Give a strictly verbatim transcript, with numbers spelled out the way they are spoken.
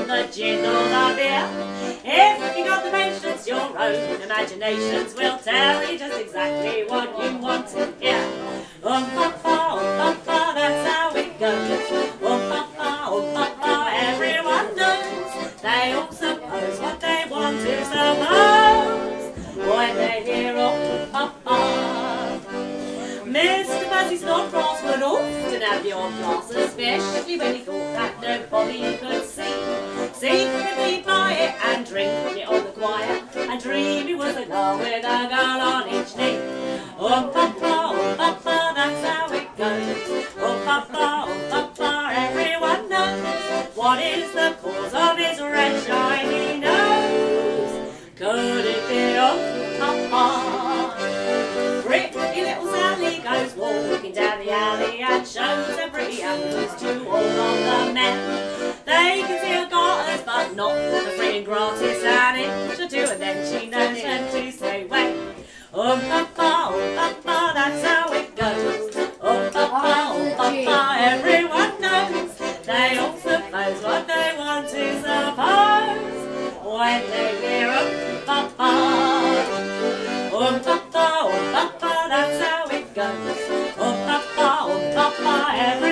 on the gin or the beer. If you got the patience, your own imaginations will tell you just exactly what you want to hear. Um papa, um papa, that's how it goes. Um papa, um papa, everyone knows. They all suppose what they want to suppose when they hear um papa. Mister Fuzzy Snodgrass would often have the odd glass, especially when he thought that nobody could see. Secretly buy it and drink it on the quiet, and dream he was a girl with a girl on each knee. Oh papa, oh papa, that's how it goes. Oh papa, oh papa, everyone knows what is the cause of his red shiny nose. Could it be oh papa? Pretty little Sally goes walking down the alley and shows her pretty ankles to all of the men. They can see her garters, but not for free and gratis, an inch or two, and then she knows when to say wait. Oh papa, oh papa, that's how it goes. Oh papa, oh papa, everyone knows. They all suppose what they want to suppose when they hear oh papa. Oh papa, oh papa, that's how it goes. Oh papa, oh papa, everyone